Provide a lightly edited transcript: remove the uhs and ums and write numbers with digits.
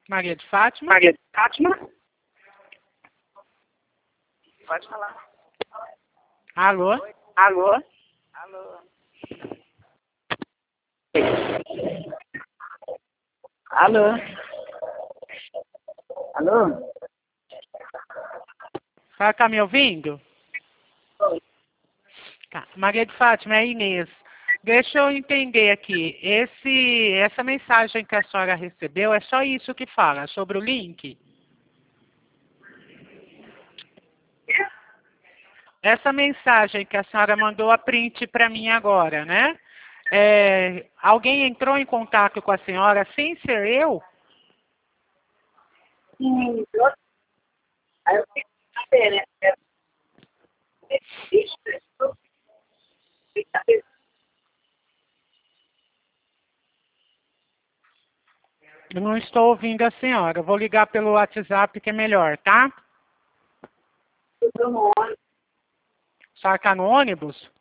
Maria de Fátima? Maria de Fátima? Pode falar. Alô? Alô? Alô? Alô? Alô? Ela tá me ouvindo? Oi. Tá. Maria de Fátima, é Inês. Deixa eu entender aqui. Essa mensagem que a senhora recebeu é só isso que fala, sobre o link? Essa mensagem que a senhora mandou a print para mim agora, né? Alguém entrou em contato com a senhora sem ser eu? Sim. Aí eu fiquei saber, né? Eu não estou ouvindo a senhora. Eu vou ligar pelo WhatsApp que é melhor, tá? Eu tô no ônibus. A senhora está no ônibus?